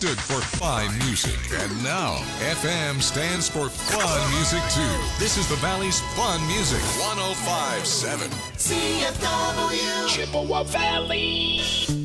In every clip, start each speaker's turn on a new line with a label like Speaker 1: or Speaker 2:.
Speaker 1: stood for fine music. And now, FM stands for fun music too. This is the Valley's fun music. 105.7
Speaker 2: CFW
Speaker 3: Chippewa Valley.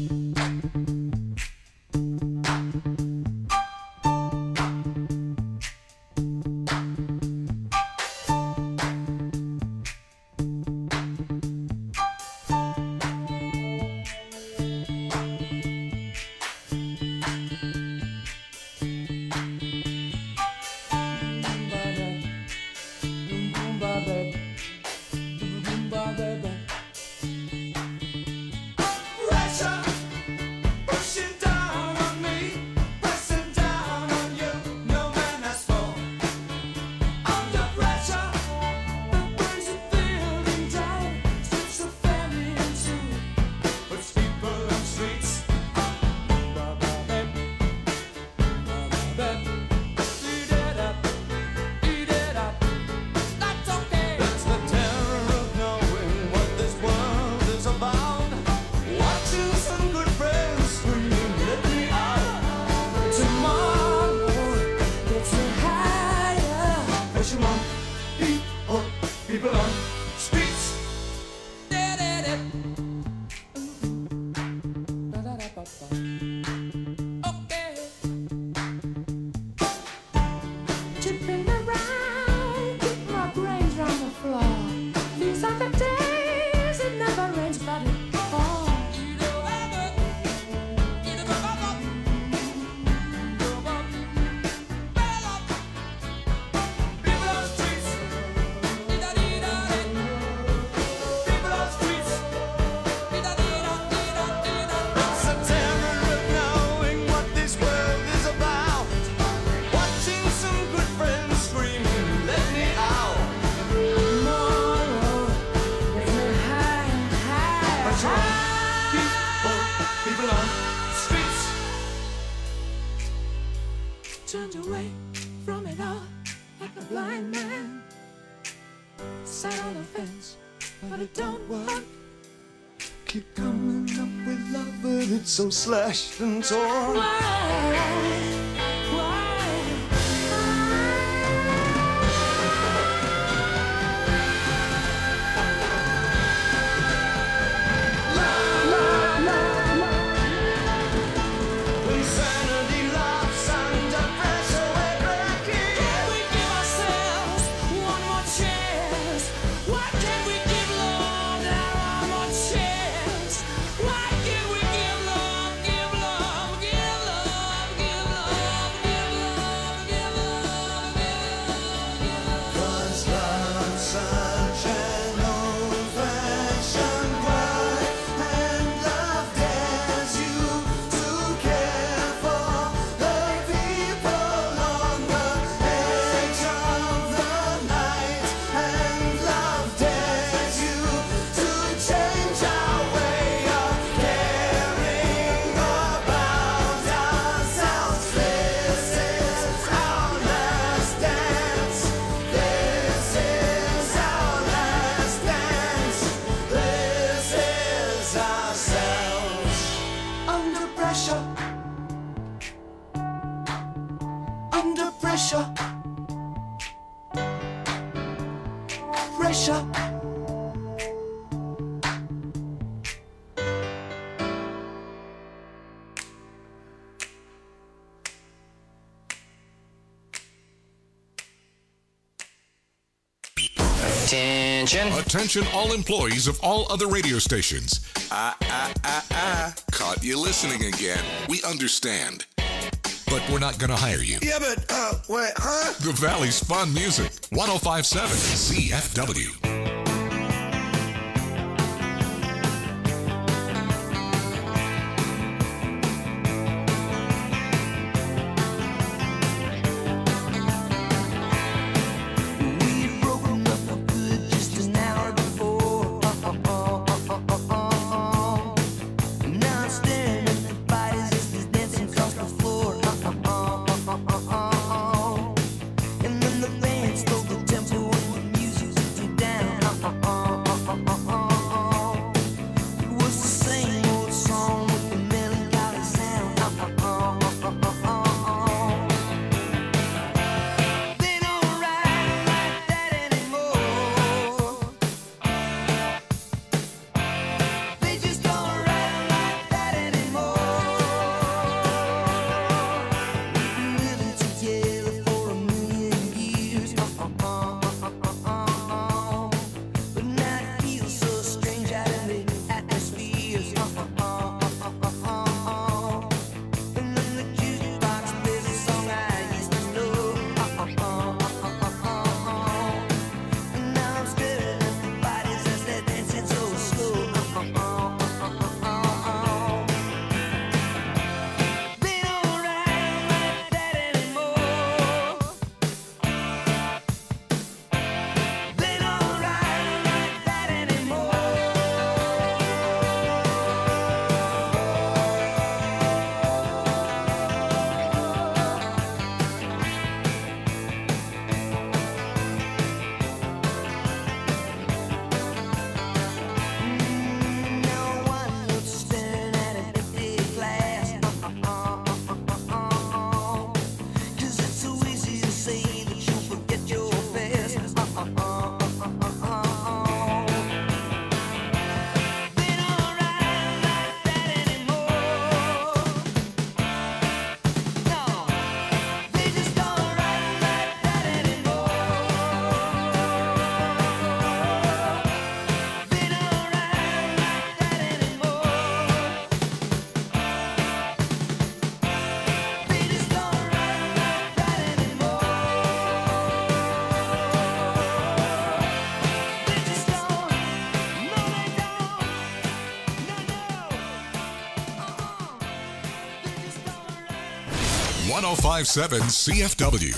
Speaker 4: Turned away from it all like a blind man. Sat on the fence, but it don't work.
Speaker 5: Keep coming up with love, but it's so slashed and torn.
Speaker 4: Why?
Speaker 1: Attention all employees of all other radio stations. Caught you listening again. We understand. But we're not going to hire you.
Speaker 5: Yeah, but, wait, huh?
Speaker 1: The Valley's fun music. 105.7 CFW.
Speaker 6: And then the band stole the tempo and the music took you down.
Speaker 1: 1057 CFW.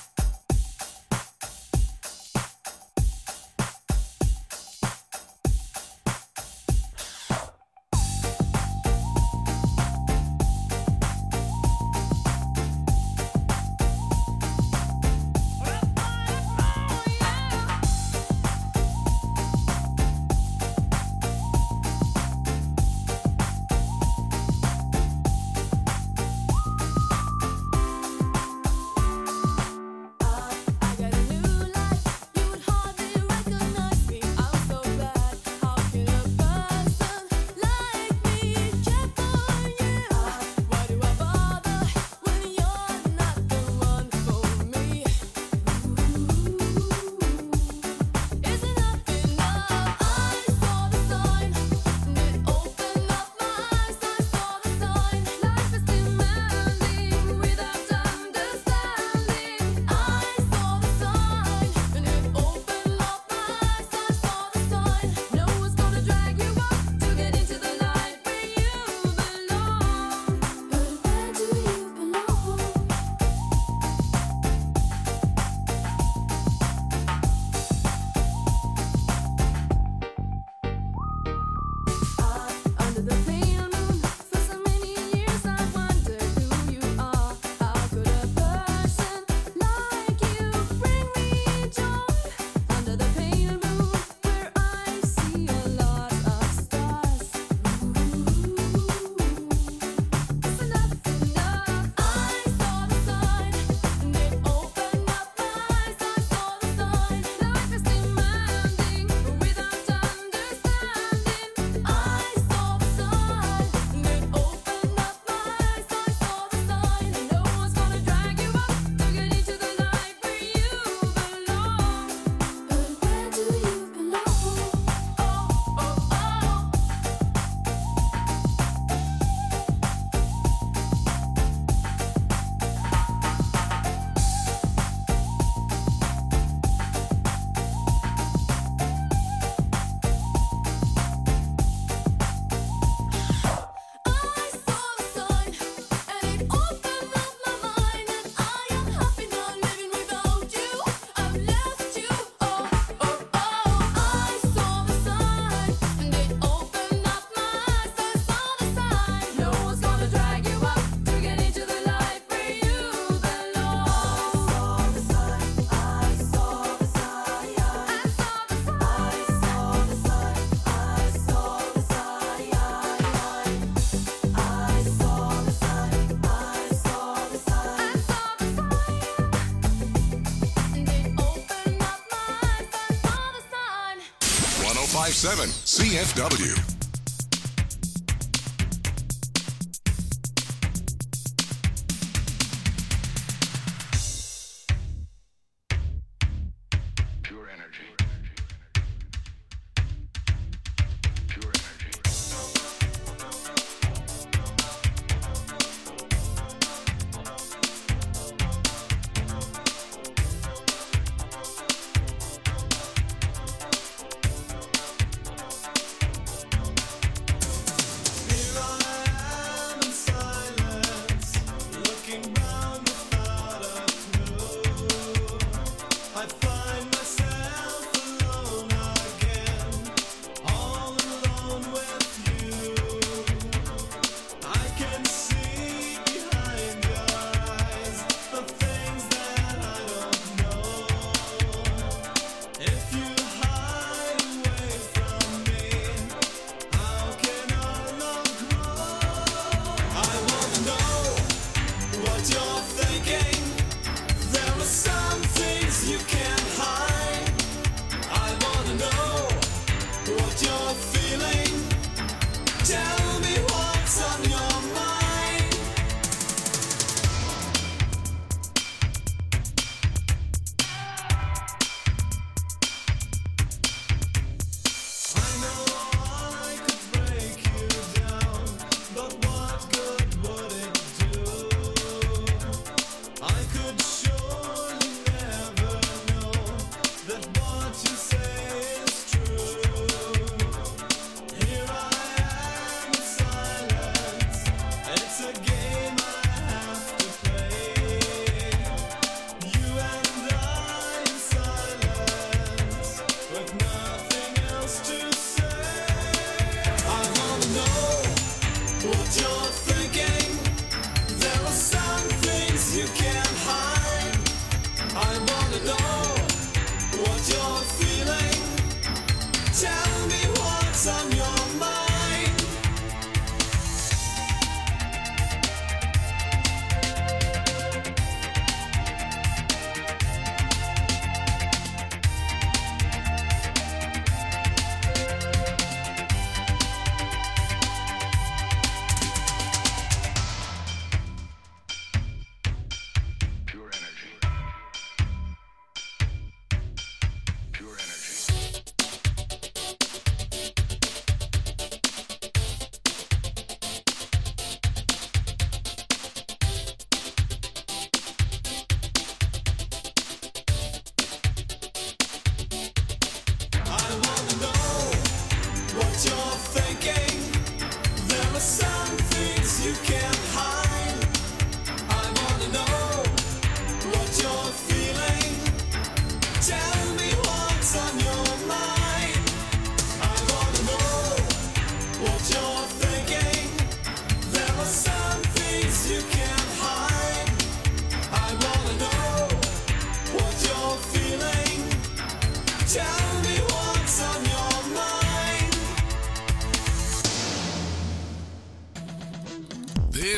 Speaker 1: CFW.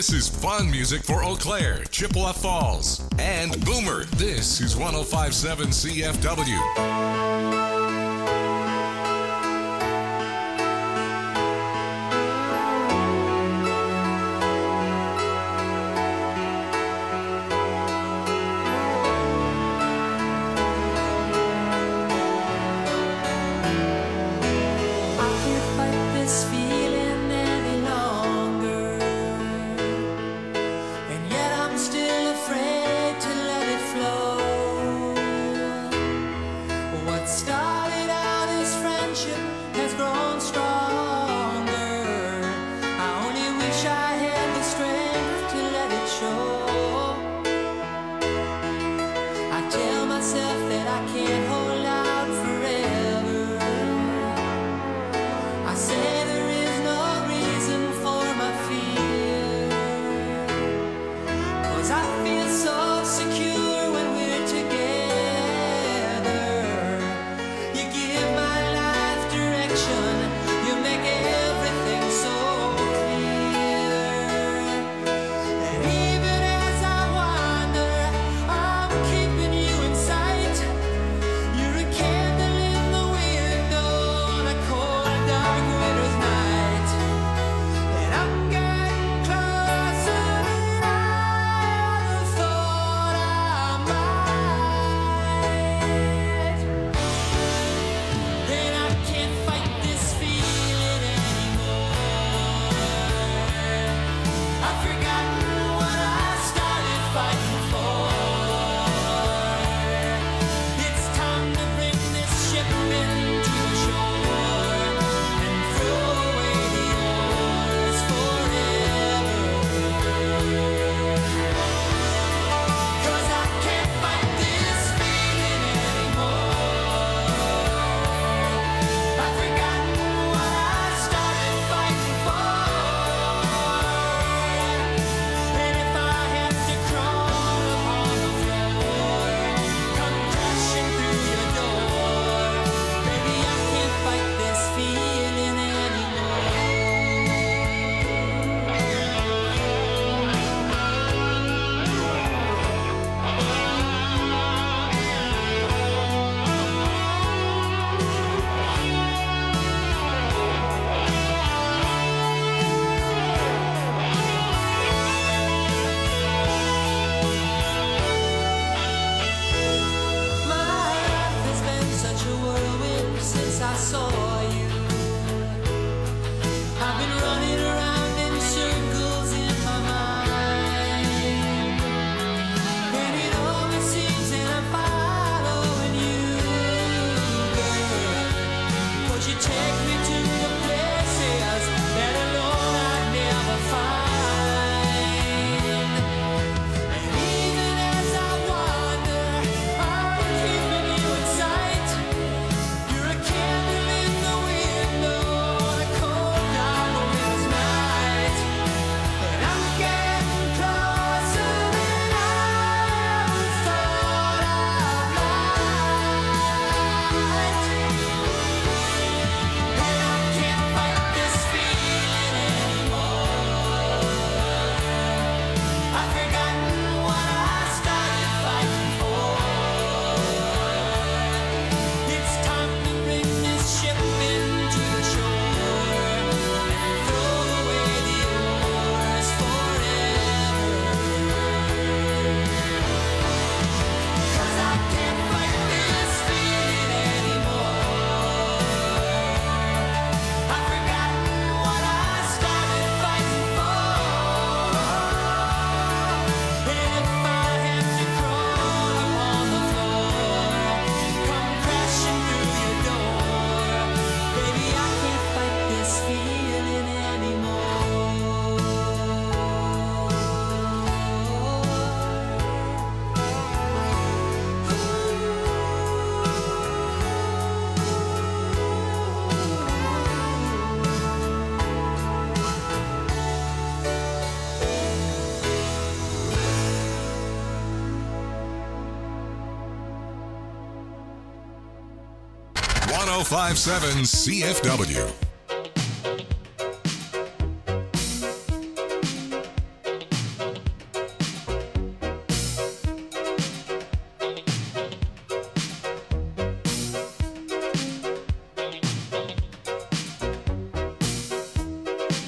Speaker 1: This is fun music for Eau Claire, Chippewa Falls, and Boomer. This is 105.7 CFW. .105.7 CFW.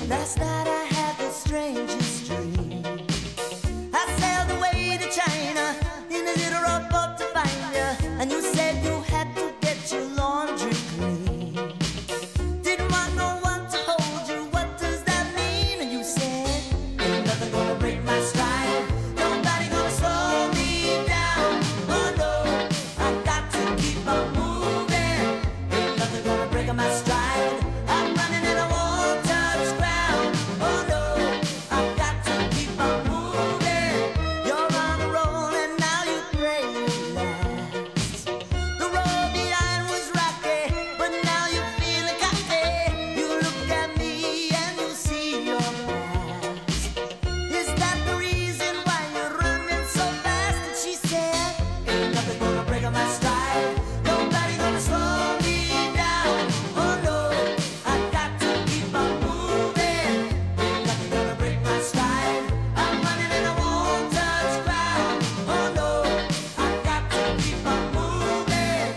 Speaker 2: Last night I had the strangest dream. I sailed away to China in a little rowboat to find you, and you said you had to get your laundry clean. Didn't want no one to hold you, what does that mean? And you said, ain't nothing gonna break my stride, nobody gonna slow me down. Oh no, I got to keep on moving, ain't nothing gonna break my stride. I'm running and I won't touch ground. Oh no, I got to keep on moving. You're on a roll and now you pray you last. The road behind was rocky, but now you're feeling cocky. You look at me and you see your past. Is that the reason why you're running so fast? And she said, ain't nothing gonna break my stride, nobody gonna slow me down. Oh no, I got to keep on moving, ain't nothing gonna break my stride. I'm running and I won't touch ground. Oh no, I got to keep on moving.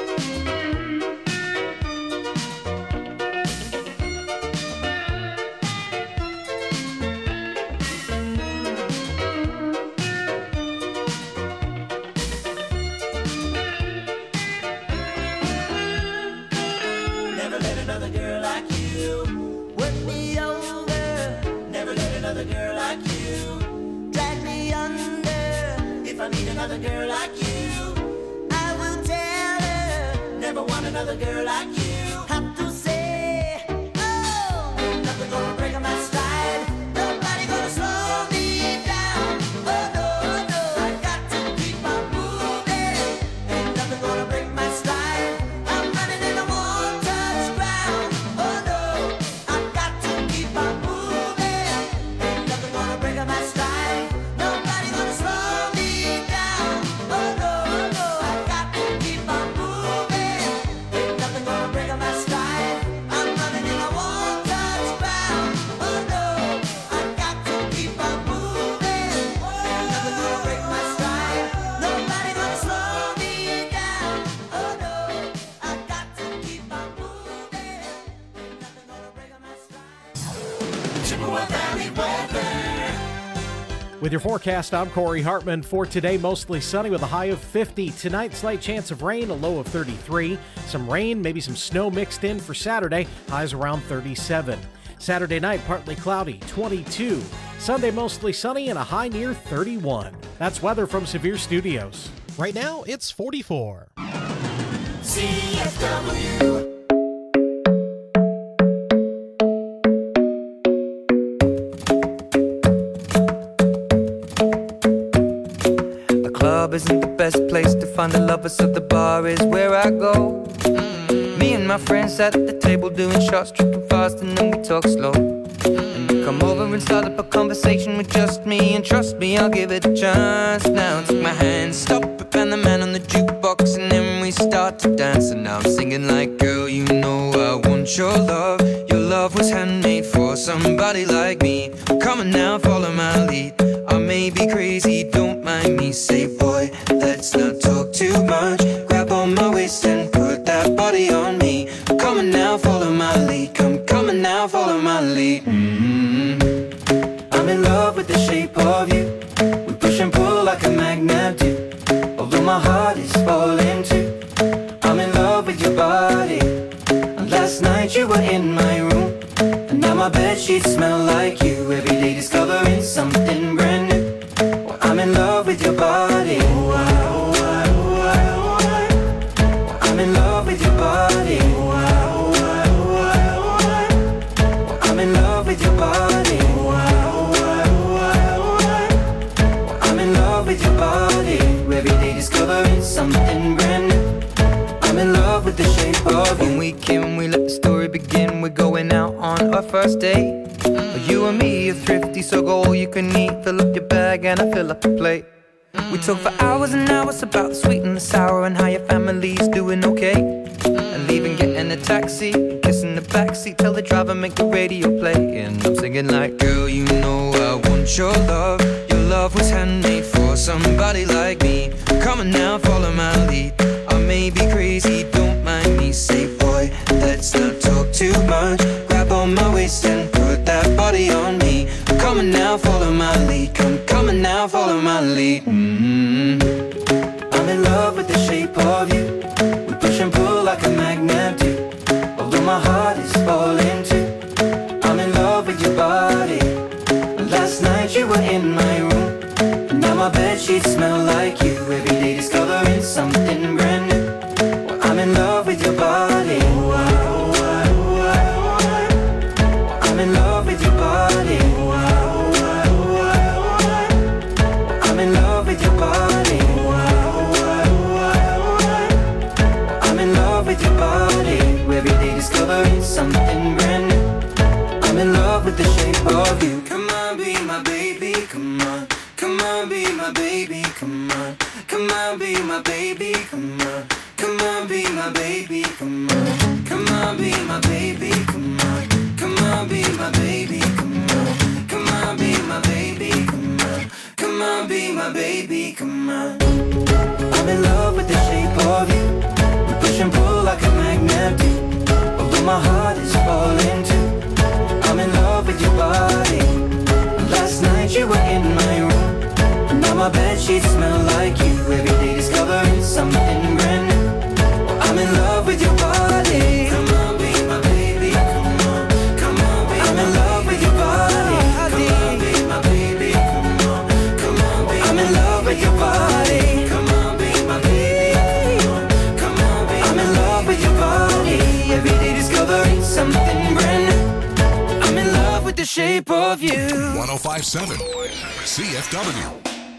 Speaker 2: Never let another girl like you work me over. Never let another girl like you drag me under. If I meet another girl like you, I will tell her. Never want another girl like you. Have to say, oh, ain't nothing gonna break my stride. Nobody gonna slow me down. Oh no, no, I got to keep on moving. Ain't nothing gonna break my stride. I'm running and I won't touch ground. Oh no, I got to keep on moving. Ain't nothing gonna break my stride. Nobody gonna slow me down. Oh no, no, I got to keep on moving. Ain't nothing gonna break my stride. I'm running and I won't touch ground. Oh no, I got to keep on moving. Ain't nothing gonna break my stride. Nobody gonna slow me down. Oh no, I got to keep on moving. Ain't nothing gonna break my stride. Chippewa Valley weather.
Speaker 6: With your forecast, I'm Corey Hartman. For today, mostly sunny with a high of 50. Tonight, slight chance of rain, a low of 33. Some rain, maybe some snow mixed in for Saturday, highs around 37. Saturday night, partly cloudy, 22. Sunday, mostly sunny and a high near 31. That's weather from Severe Studios.
Speaker 7: Right now, it's 44.
Speaker 2: CFW.
Speaker 8: The club isn't the best place to find the lovers, so the bar is where I go. Me and my friends at the table doing shots, tripping fast, and then we talk slow. And you come over and start up a conversation with just me, and trust me, I'll give it a chance. Now take my hand, stop it, and the man on the jukebox, and then we start to dance. And now I'm singing like, girl, you know I want your love. Your love was handmade for somebody like me. Come on now, follow my lead. I may be crazy, don't mind me. Say, boy, let's not talk too much. Grab on my waist and put that body on me. Come on now, follow my lead. Come on now, follow my lead. I'm in love with the shape of you. We push and pull like a magnet do. Although my heart is falling too. I'm in love with your body. And last night you were in my room, and now my bedsheets smell like you. Every day discovering something brand new. Well, I'm in love with your body. I'm in love with your body. I'm in love with your body. I'm in love with your body. Every day discovering something brand new. I'm in love with the shape of you. When we came, we let the story begin. We're going out on our first date. You and me are thrifty, so go all you can eat. Fill up your bag and I fill up the plate. We talk for hours and hours about the sweet and the sour, and how your family's doing okay. And leaving, getting a taxi, kissing the backseat, tell the driver make the radio play. And I'm singing like, girl, you know I want your love. Your love was handmade for somebody like me. Come on now, follow my lead. I may be crazy, don't mind me. Say, boy, let's not talk too much. Grab on my waist and put that my bedsheets smell like you. Every day discovering something brand new. Well, I'm in love with your body. I'm in love with your body. I'm in love with your body. I'm in love with your body. Every day discovering something brand new. I'm in love with the shape of you. Come on, be my baby, come on. Come on, be my baby, come on. Come on, be my baby, come on. Come on, be my baby, come on. Come on, be my baby, come on. Come on, be my baby, come on. Come on, be my baby, come on. Come on, be my baby, come on. I'm in love with the shape of you. We push and pull like a magnet do. Although my heart is falling too. I'm in love with your body. Last night you were in my room. Now my bedsheets smell like you. Every day discovering something brand new. I'm in love with your body. Come on, be my baby. Come on, come on, be I'm in love with your body. Come on, be my baby. Come on, come on, be I'm in love with your body. Come on, be my baby. Come on, be I'm in love with your body. Every day discovering something brand new. I'm in love with the shape of you.
Speaker 1: 1057 CFW.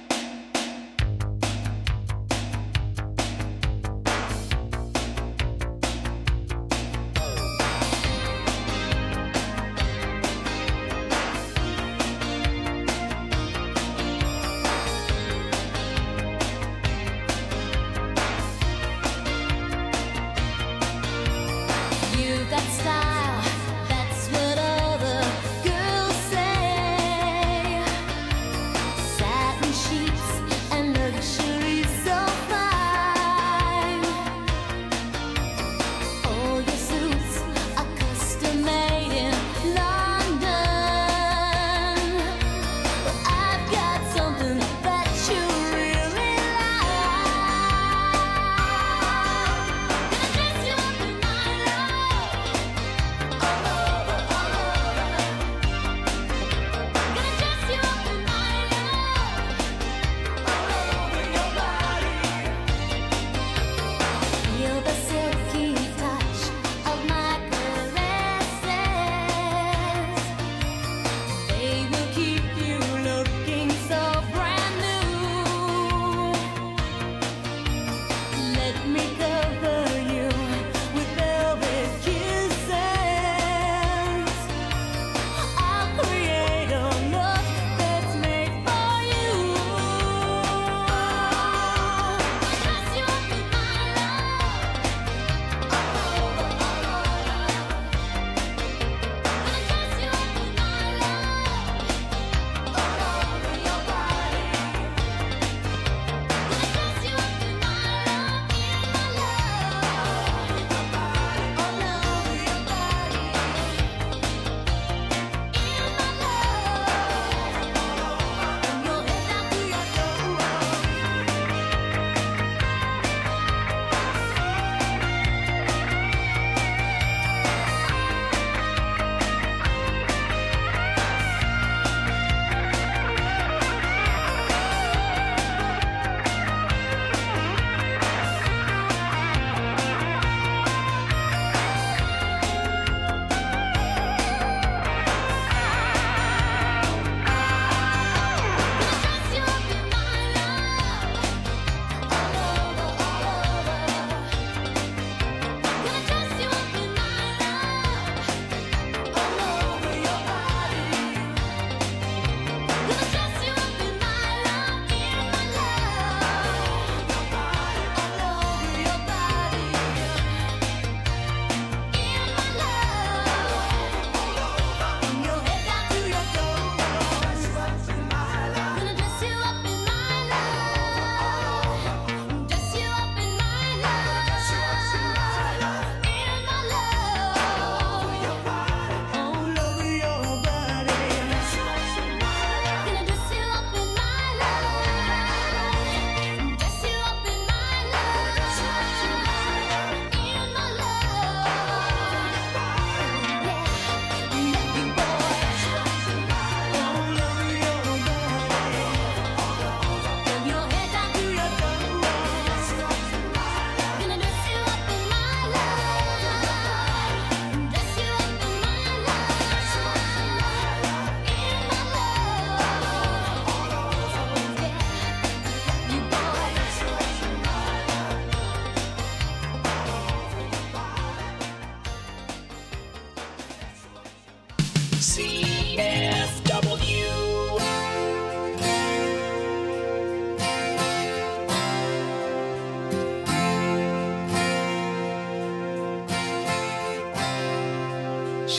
Speaker 2: You've got style, that's what all the girls say. Satin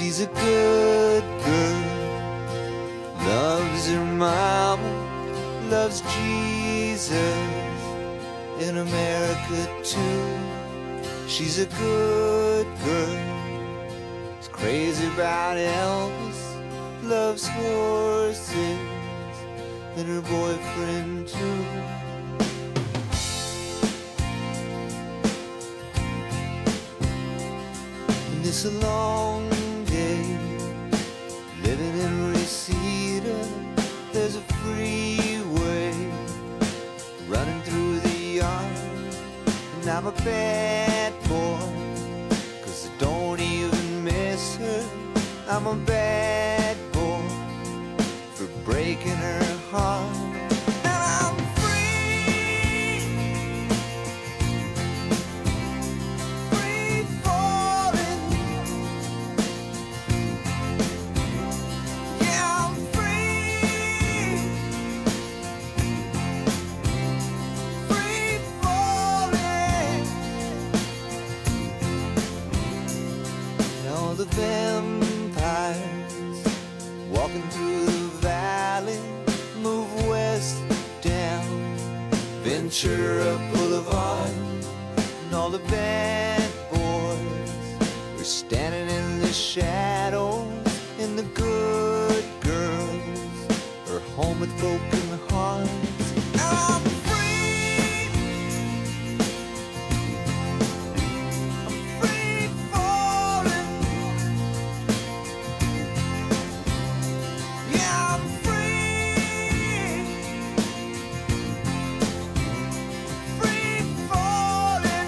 Speaker 5: She's a good girl, loves her mama, loves Jesus in America too. She's a good girl, is crazy about Elvis, loves horses and her boyfriend too. And it's a long day living in Reseda. There's a freeway running through the yard, and I'm a bad boy, 'cause I don't even miss her. I'm a bad boy for breaking her heart. And I'm free, free falling. Yeah, I'm free, free falling. Now the vampires walking through the valley move west down Ventura Boulevard, and all the bad boys are standing in the shadows, and the good girls are home with broken hearts. I'm free, I'm free falling. Yeah, I'm free, free falling.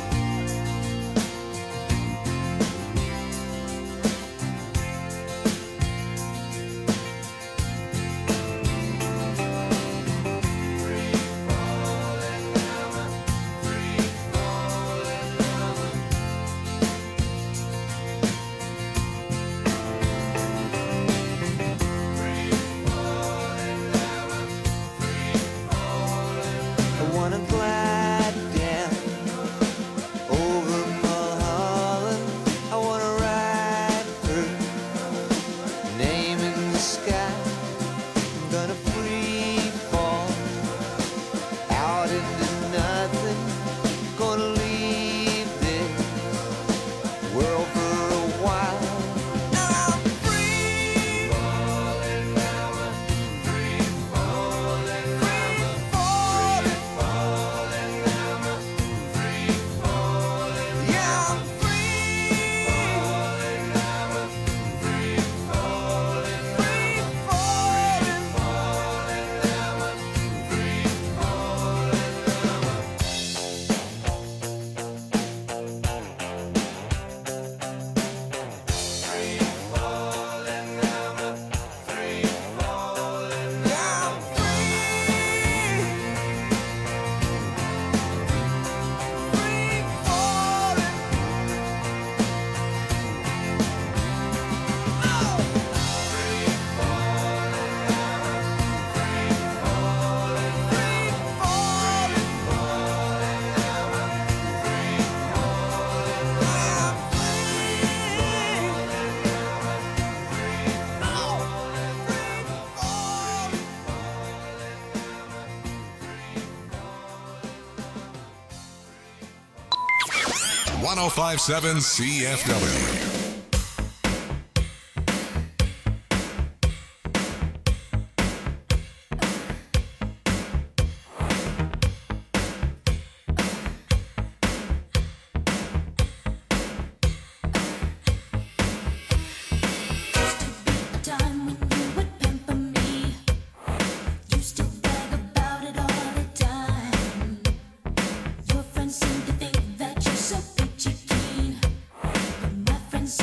Speaker 5: I wanna glide down over Mulholland. I wanna ride her name in the sky. I'm gonna free fall out into nothing. Gonna leave this world for a while. I'm free, falling, free falling, free falling, free falling. Yeah, I'm free, falling, free falling, free falling, free falling. Yeah, I'm free, free falling.
Speaker 1: Oh five seven CFW.
Speaker 9: Time when you would pamper me, used to brag about it all the time. Your friends seem to think that you're so peachy keen, but my friends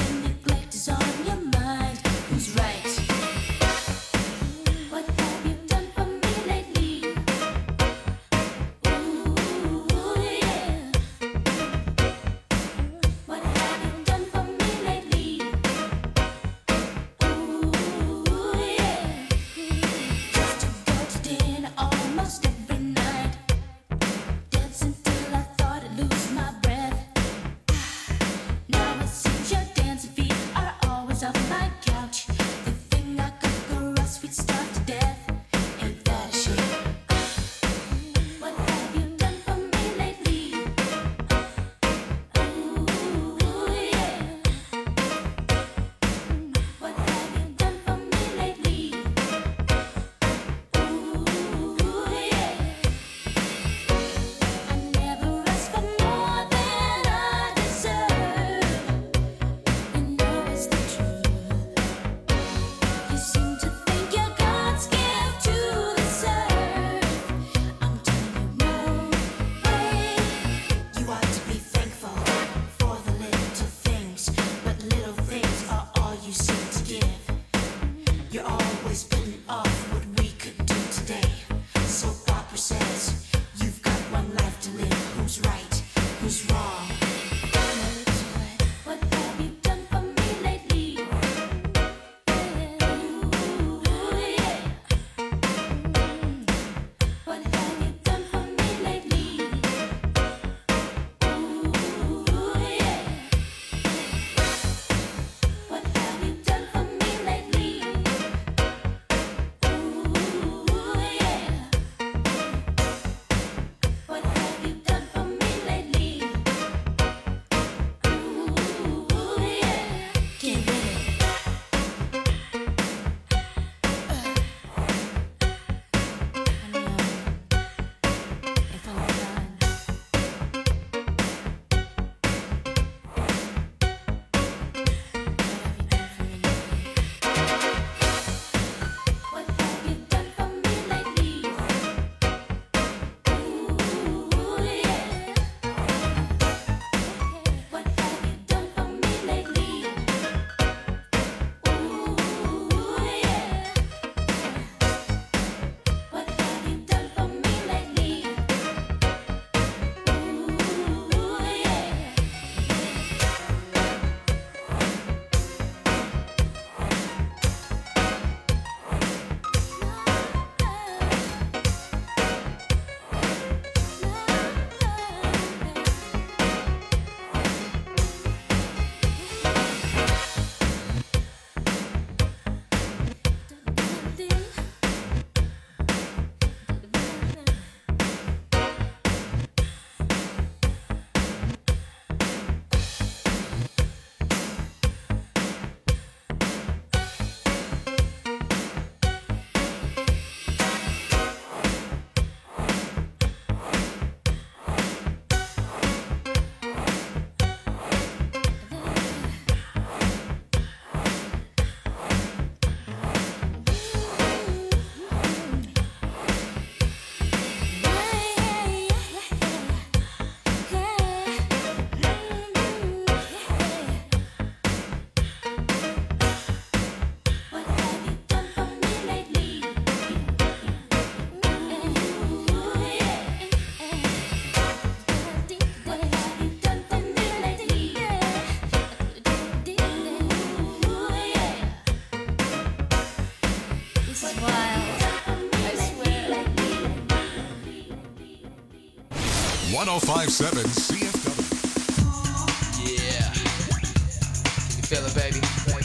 Speaker 1: 1057 CFW.
Speaker 8: Yeah. Can you feel it, baby?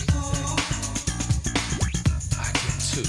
Speaker 8: I can too.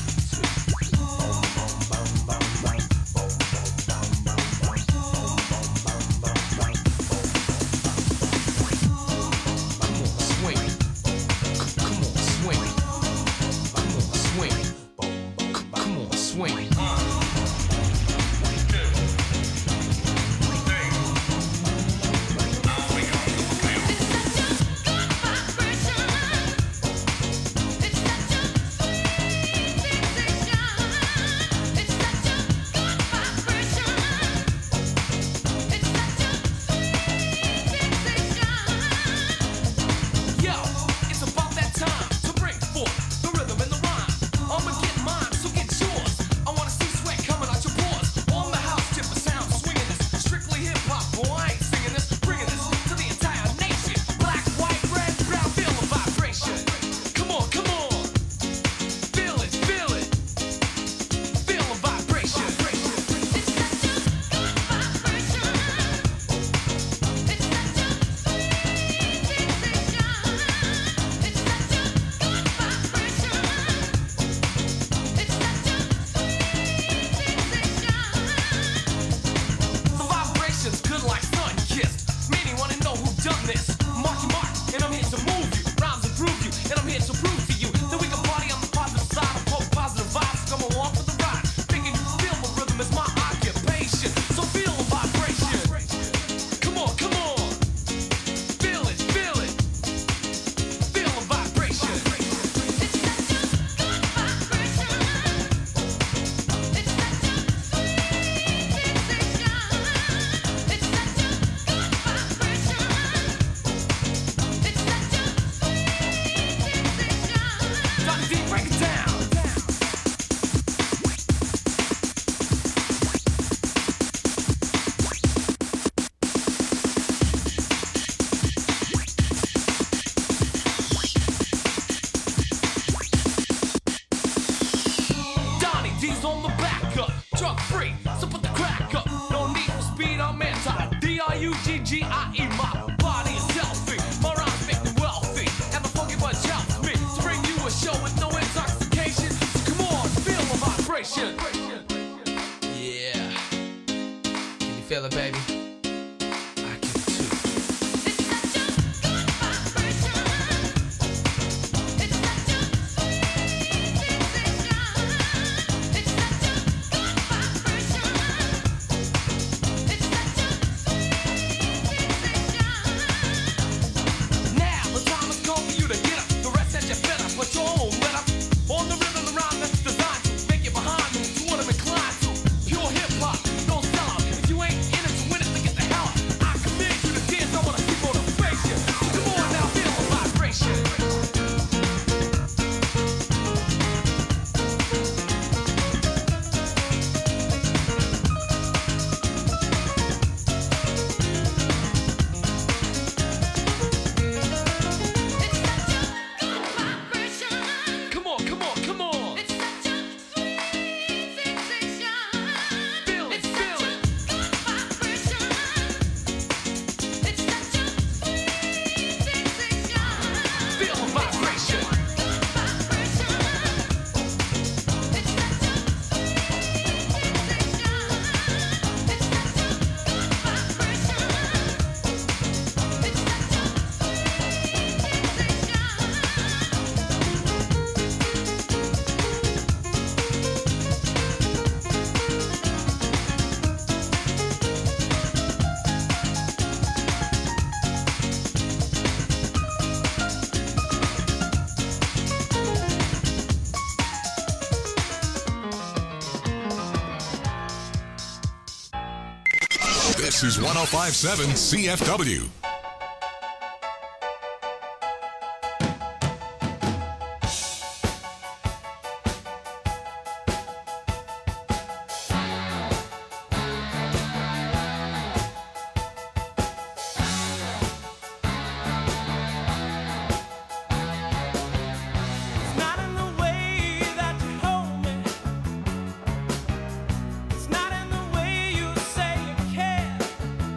Speaker 1: This is 1057 CFW.
Speaker 10: It's not in the way you say you care.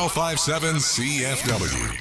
Speaker 1: 1057 CFW.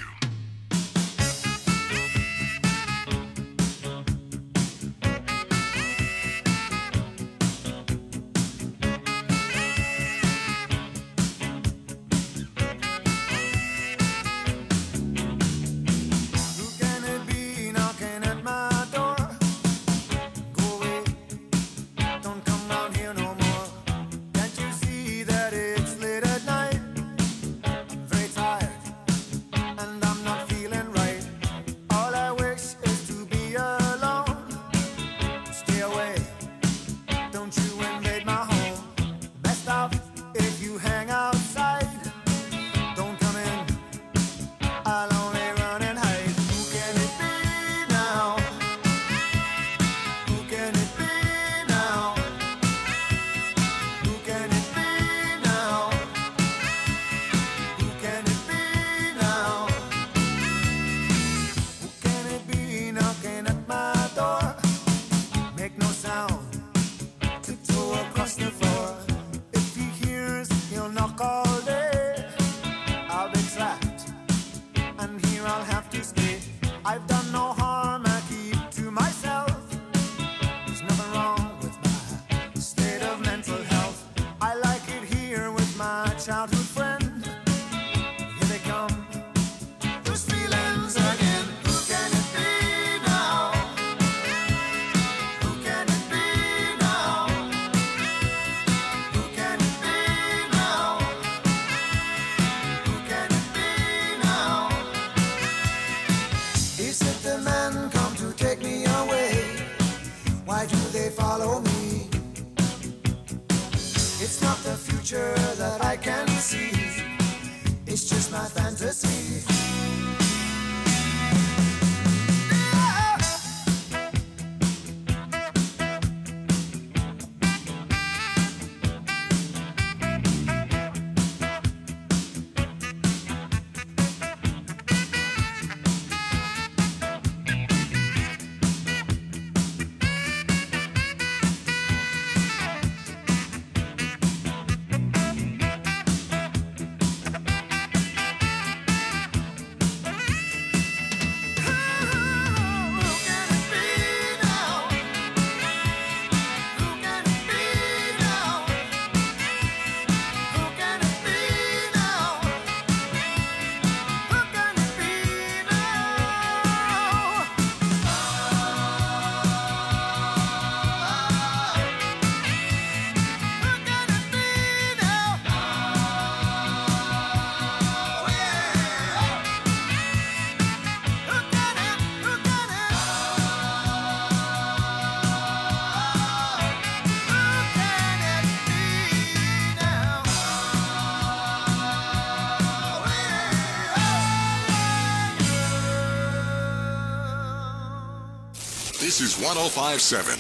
Speaker 1: This is 1057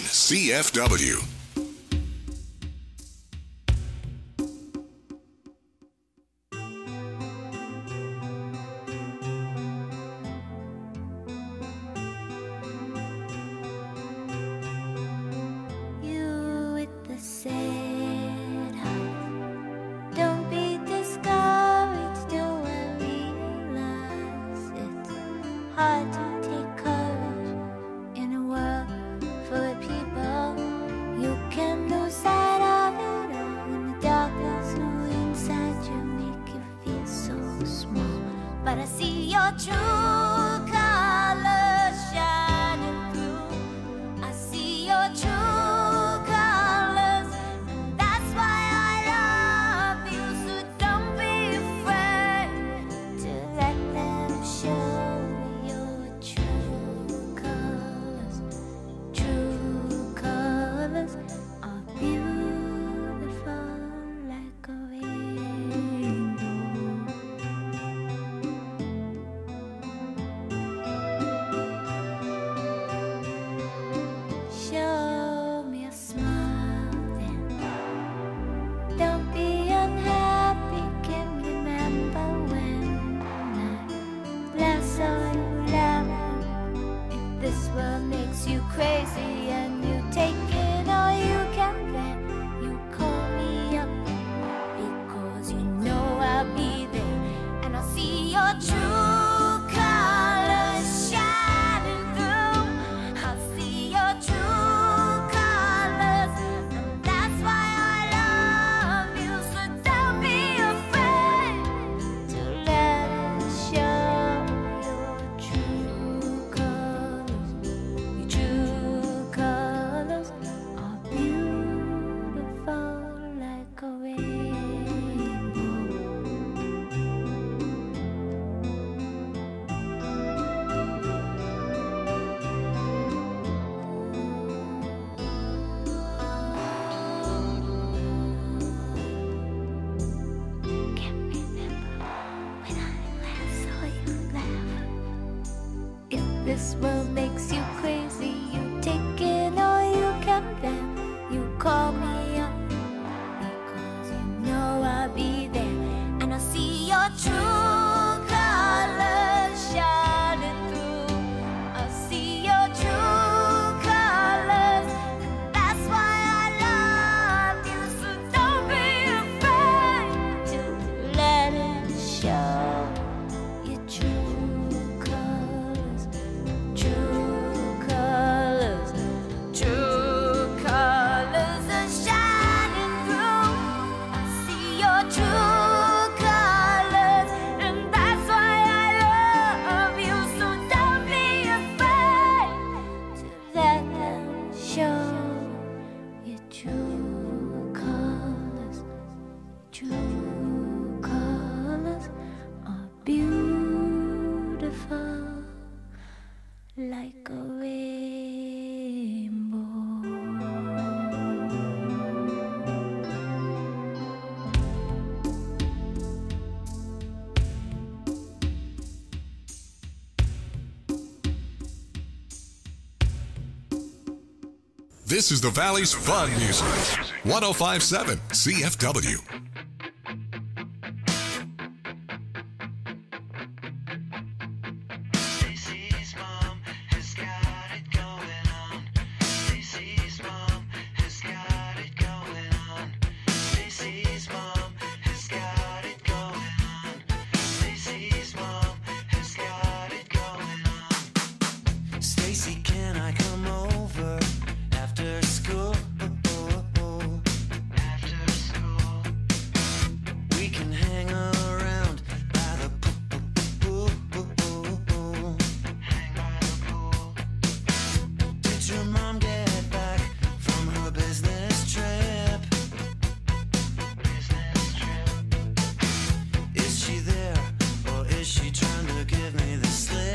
Speaker 1: CFW.
Speaker 9: You with the sad heart, don't be discouraged. Do I realize it's hard to take courage in a world full of people? You can lose sight of it all when the darkness who inside you make you feel so small. But I see your true colors shining through. I see your true colors, and that's why I love you. So don't be afraid to let them show your true This world makes you crazy. You take in all you can bear. You call me up because you know I'll be there, and I'll see your true colors shining through. I'll see your true colors, and that's why I love you. So don't be afraid to let it show. Your true colors, true colors, true colors are shining through. I see your true colors, and that's why I love you. So don't be afraid to let them show. Your true colors, true colors are beautiful like a rainbow.
Speaker 1: This is the Valley's Fun Music. 1057 CFW.
Speaker 10: Stacy's mom has got it going on. Stacy's mom has got it going on. Stacy's mom has got it going on. Stacy's mom has got it going on. Stacy, can I come over after school? After school, we can hang around by the pool. Hang by the pool. Did your mom get back from her business trip? Business trip. Is she there, or is she trying to give me the slip?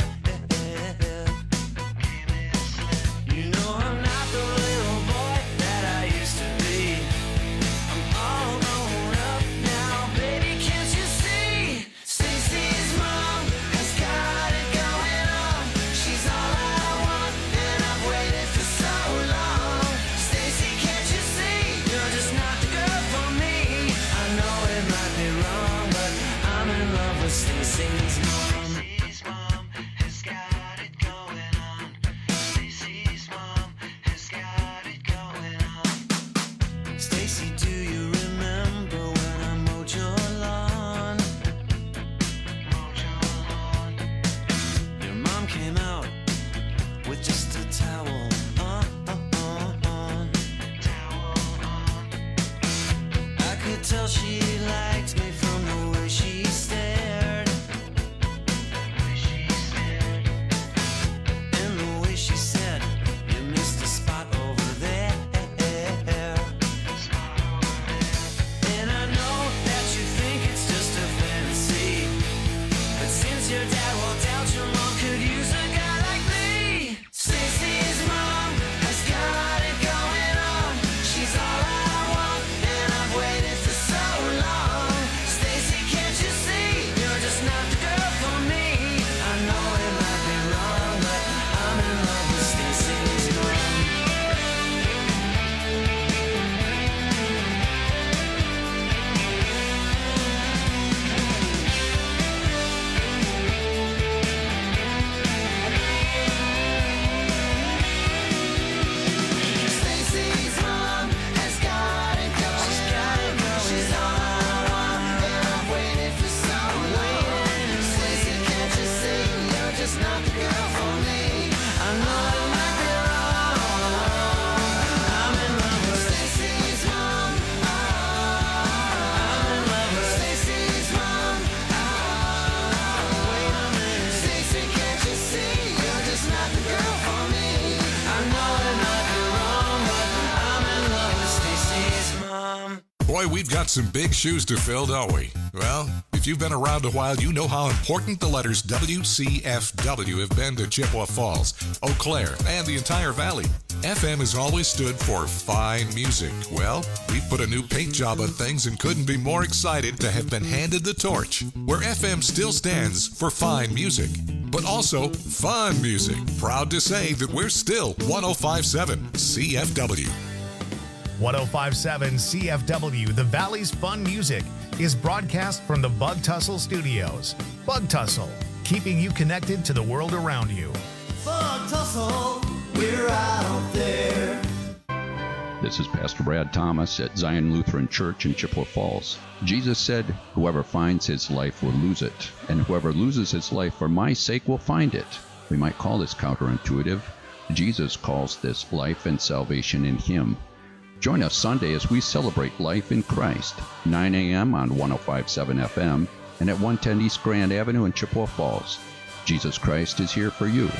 Speaker 10: Give me the slip. You know I'm not the little boy that I used to be. I'm all grown up now, baby, can't you see? Stacy's mom has got it going on. She's all I want, and I've waited for so long. Stacy, can't you see? You're just not the girl for me. I know it might be wrong, but I'm in love with Stacy's mom. Stacy's mom has got it going on. Stacy's mom has got it going on. Stacy, do you remember when I mowed your lawn? Mowed your lawn. Your mom came out with just a towel on. Towel on. I could tell she liked me from the way she stared. Way she stared. And the way she said, you missed a spot over there. Spot over there. And I know that you think it's just a fantasy, but since your dad walked out, your mom could use a guy like me. Stacy's mom has got it going on. She's all I want, and I've waited for so long. Stacy, can't you see? You're just not the girl for me. I know it might be wrong, but I'm in love with Stacy's mom. Stacy's mom has got it going. She's all I want, and I've waited for so long. Stacy, can't you see? You're just not the girl for me. I know it might be wrong. I'm in love with Stacy's mom. I'm in love with Stacy's mom. Wait a minute, Stacy, can't you see? You're just not the girl for me. I know it might be wrong, but I'm in love with Stacy's mom.
Speaker 1: Boy, we've got some big shoes to fill, don't we? Well, if you've been around a while, you know how important the letters WCFW have been to Chippewa Falls, Eau Claire, and the entire valley. FM has always stood for fine music. Well, we've put a new paint job on things and couldn't be more excited to have been handed the torch, where FM still stands for fine music. but also fun music. Proud to say that we're still 105.7 CFW.
Speaker 11: 105.7 CFW, the Valley's fun music, is broadcast from the Bug Tussle Studios. Bug Tussle, keeping you connected to the world around you.
Speaker 2: Bug Tussle, we're out there.
Speaker 12: This is Pastor Brad Thomas at Zion Lutheran Church in Chippewa Falls. Jesus said, "Whoever finds his life will lose it, and whoever loses his life for my sake will find it." We might call this counterintuitive. Jesus calls this life and salvation in him. Join us Sunday as we celebrate life in Christ, 9 a.m. on 105.7 FM and at 110 East Grand Avenue in Chippewa Falls. Jesus Christ is here for you.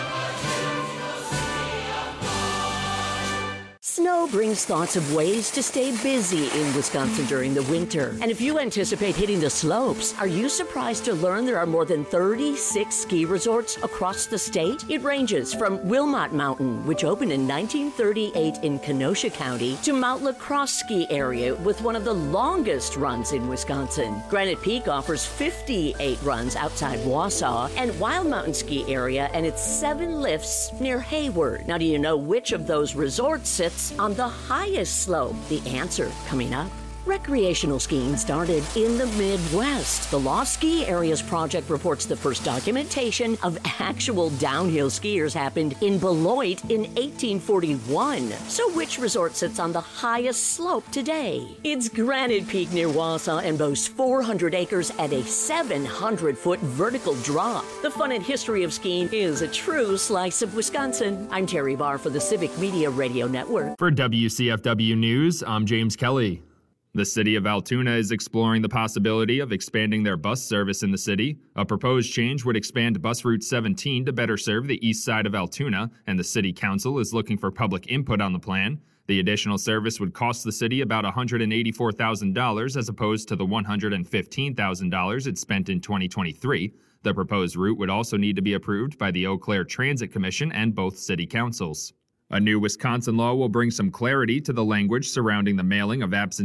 Speaker 13: Snow brings thoughts of ways to stay busy in Wisconsin during the winter. And if you anticipate hitting the slopes, are you surprised to learn there are more than 36 ski resorts across the state? It ranges from Wilmot Mountain, which opened in 1938 in Kenosha County, to Mount La Crosse ski area with one of the longest runs in Wisconsin. Granite Peak offers 58 runs outside Wausau, and Wild Mountain ski area and its 7 lifts near Hayward. Now, do you know which of those resorts sits on the highest slope? The answer coming up. Recreational skiing started in the Midwest. The Lost Ski Areas Project reports the first documentation of actual downhill skiers happened in Beloit in 1841. So which resort sits on the highest slope today? It's Granite Peak near Wausau and boasts 400 acres and a 700-foot vertical drop. The fun and history of skiing is a true slice of Wisconsin. I'm Terry Barr for the Civic Media Radio Network.
Speaker 14: For WCFW News, I'm James Kelly. The city of Altoona is exploring the possibility of expanding their bus service in the city. A proposed change would expand Bus Route 17 to better serve the east side of Altoona, and the city council is looking for public input on the plan. The additional service would cost the city about $184,000 as opposed to the $115,000 it spent in 2023. The proposed route would also need to be approved by the Eau Claire Transit Commission and both city councils. A new Wisconsin law will bring some clarity to the language surrounding the mailing of absentee